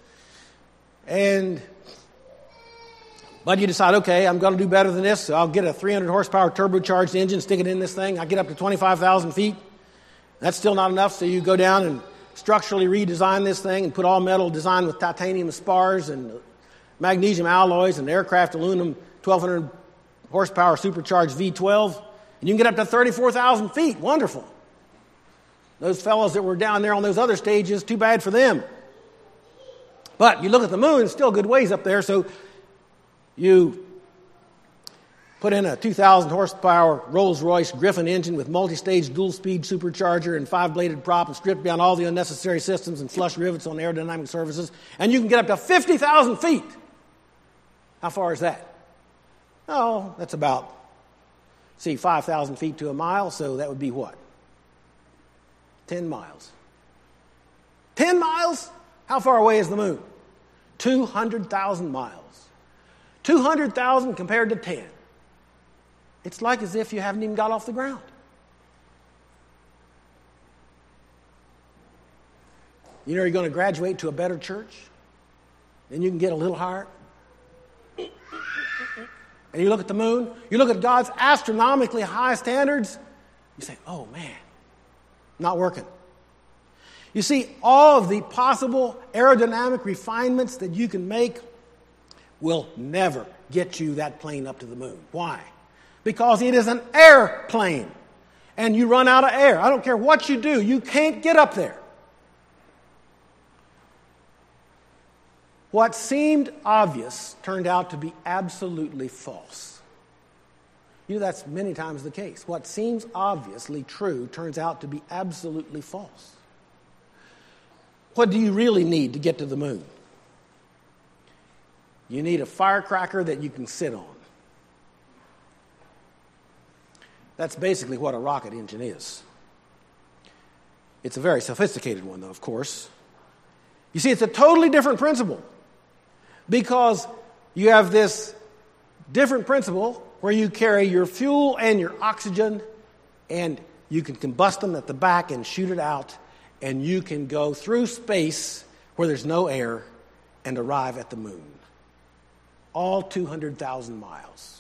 But you decide, okay, I'm going to do better than this, so I'll get a 300 horsepower turbocharged engine, stick it in this thing. I get up to 25,000 feet. That's still not enough, so you go down and structurally redesign this thing and put all metal designed with titanium spars and magnesium alloys and aircraft aluminum 1,200 horsepower supercharged V12. And you can get up to 34,000 feet. Wonderful. Those fellows that were down there on those other stages, too bad for them. But you look at the moon, it's still a good ways up there, so you put in a 2,000 horsepower Rolls-Royce Griffin engine with multi-stage dual-speed supercharger and 5-bladed prop and strip down all the unnecessary systems and flush rivets on aerodynamic surfaces, and you can get up to 50,000 feet. How far is that? Oh, that's about, 5,000 feet to a mile, so that would be what? 10 miles. 10 miles? How far away is the moon? 200,000 miles. 200,000 compared to 10. It's like as if you haven't even got off the ground. You know you're going to graduate to a better church? Then you can get a little higher. And you look at the moon, you look at God's astronomically high standards, you say, oh man, not working. You see, all of the possible aerodynamic refinements that you can make will never get you that plane up to the moon. Why? Because it is an airplane, and you run out of air. I don't care what you do, you can't get up there. What seemed obvious turned out to be absolutely false. You know, that's many times the case. What seems obviously true turns out to be absolutely false. What do you really need to get to the moon? You need a firecracker that you can sit on. That's basically what a rocket engine is. It's a very sophisticated one, though, of course. You see, it's a totally different principle because you have this different principle where you carry your fuel and your oxygen and you can combust them at the back and shoot it out, and you can go through space where there's no air and arrive at the moon. All 200,000 miles.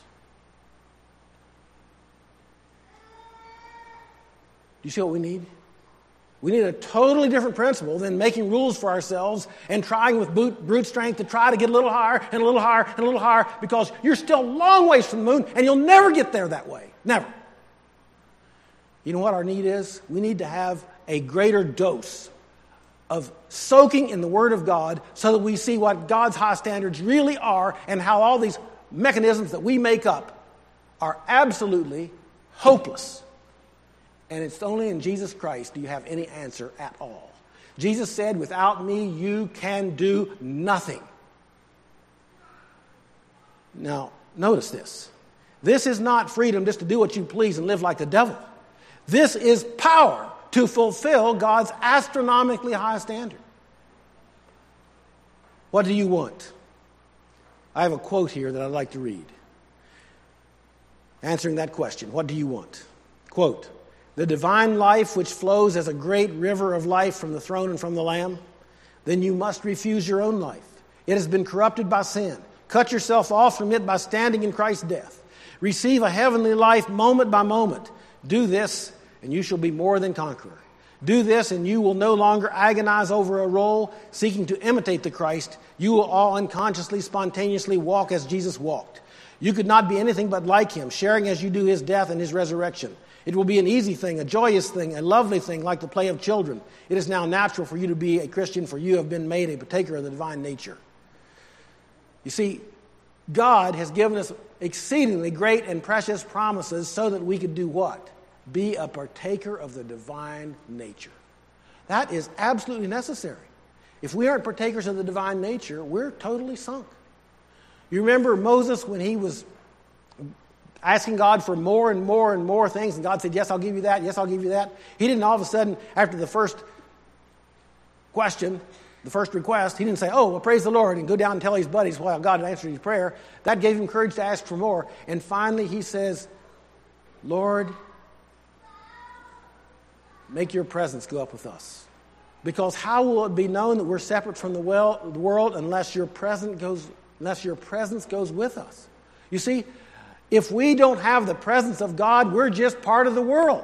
Do you see what we need? We need a totally different principle than making rules for ourselves and trying with brute strength to try to get a little higher and a little higher and a little higher, because you're still a long ways from the moon and you'll never get there that way. Never. You know what our need is? We need to have a greater dose of soaking in the Word of God so that we see what God's high standards really are and how all these mechanisms that we make up are absolutely hopeless. And it's only in Jesus Christ do you have any answer at all. Jesus said, without me you can do nothing. Now, notice this. This is not freedom just to do what you please and live like the devil. This is power to fulfill God's astronomically high standard. What do you want? I have a quote here that I'd like to read. Answering that question, what do you want? Quote, "The divine life which flows as a great river of life from the throne and from the Lamb, then you must refuse your own life. It has been corrupted by sin. Cut yourself off from it by standing in Christ's death. Receive a heavenly life moment by moment. Do this, and you shall be more than conqueror. Do this, and you will no longer agonize over a role, seeking to imitate the Christ. You will all unconsciously, spontaneously walk as Jesus walked. You could not be anything but like him, sharing as you do his death and his resurrection. It will be an easy thing, a joyous thing, a lovely thing, like the play of children. It is now natural for you to be a Christian, for you have been made a partaker of the divine nature." You see, God has given us exceedingly great and precious promises so that we could do what? Be a partaker of the divine nature. That is absolutely necessary. If we aren't partakers of the divine nature, we're totally sunk. You remember Moses when he was asking God for more and more and more things, and God said, yes, I'll give you that, yes, I'll give you that. He didn't all of a sudden, after the first question, the first request, he didn't say, oh, well, praise the Lord, and go down and tell his buddies, well, God had answered his prayer. That gave him courage to ask for more. And finally he says, Lord, make your presence go up with us. Because how will it be known that we're separate from the world unless your presence goes with us? You see, if we don't have the presence of God, we're just part of the world.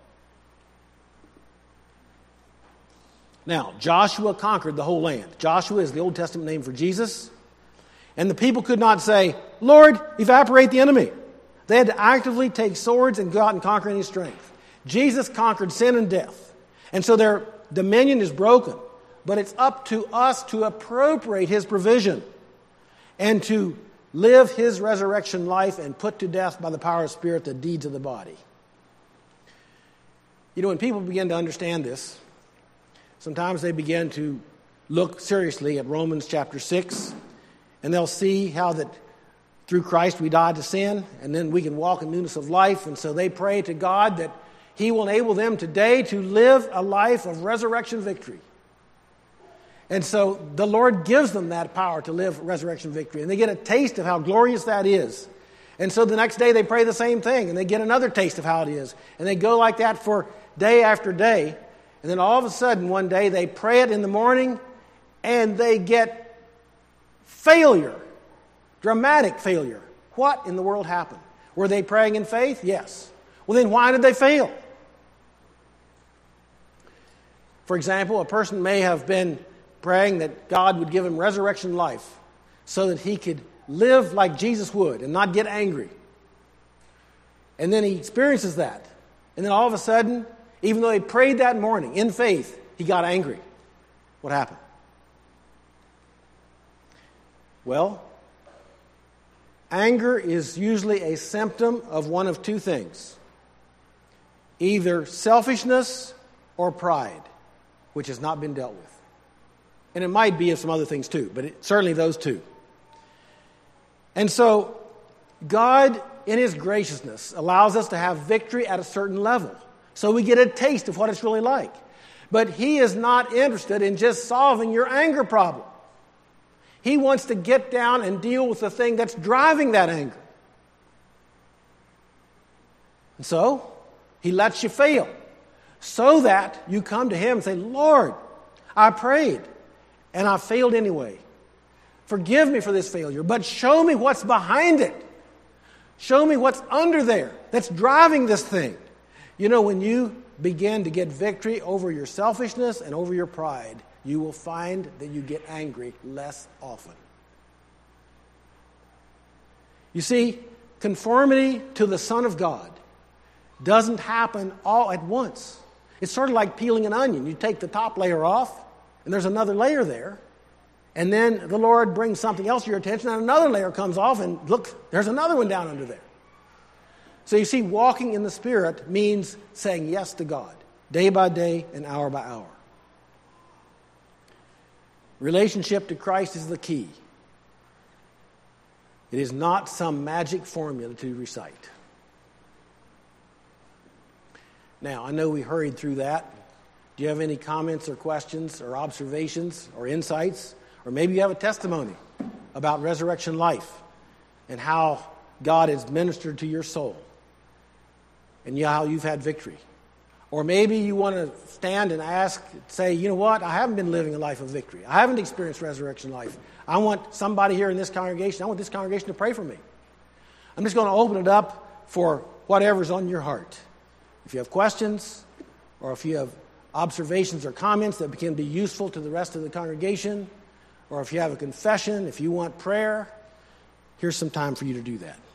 Now, Joshua conquered the whole land. Joshua is the Old Testament name for Jesus. And the people could not say, Lord, evaporate the enemy. They had to actively take swords and go out and conquer any strength. Jesus conquered sin and death. And so their dominion is broken. But it's up to us to appropriate his provision and to live his resurrection life and put to death by the power of Spirit the deeds of the body. You know, when people begin to understand this, sometimes they begin to look seriously at Romans chapter 6, and they'll see how that through Christ we died to sin, and then we can walk in newness of life. And so they pray to God that he will enable them today to live a life of resurrection victory. And so the Lord gives them that power to live resurrection victory, and they get a taste of how glorious that is. And so the next day they pray the same thing, and they get another taste of how it is. And they go like that for day after day. And then all of a sudden, one day, they pray it in the morning, and they get failure, dramatic failure. What in the world happened? Were they praying in faith? Yes. Well, then why did they fail? For example, a person may have been praying that God would give him resurrection life so that he could live like Jesus would and not get angry. And then he experiences that. And then all of a sudden, even though he prayed that morning in faith, he got angry. What happened? Well, anger is usually a symptom of one of two things. Either selfishness or pride, which has not been dealt with. And it might be of some other things too, but certainly those two. And so, God, in his graciousness, allows us to have victory at a certain level. So we get a taste of what it's really like. But he is not interested in just solving your anger problem. He wants to get down and deal with the thing that's driving that anger. And so, he lets you fail. So that you come to him and say, Lord, I prayed, and I failed anyway. Forgive me for this failure, but show me what's behind it. Show me what's under there that's driving this thing. You know, when you begin to get victory over your selfishness and over your pride, you will find that you get angry less often. You see, conformity to the Son of God doesn't happen all at once. It's sort of like peeling an onion. You take the top layer off, and there's another layer there. And then the Lord brings something else to your attention, and another layer comes off, and look, there's another one down under there. So you see, walking in the Spirit means saying yes to God, day by day and hour by hour. Relationship to Christ is the key. It is not some magic formula to recite. Now, I know we hurried through that. Do you have any comments or questions or observations or insights? Or maybe you have a testimony about resurrection life and how God has ministered to your soul and how you've had victory. Or maybe you want to stand and say, you know what, I haven't been living a life of victory. I haven't experienced resurrection life. I want somebody here in this congregation, I want this congregation to pray for me. I'm just going to open it up for whatever's on your heart. If you have questions, or if you have observations or comments that can be useful to the rest of the congregation, or if you have a confession, if you want prayer, here's some time for you to do that.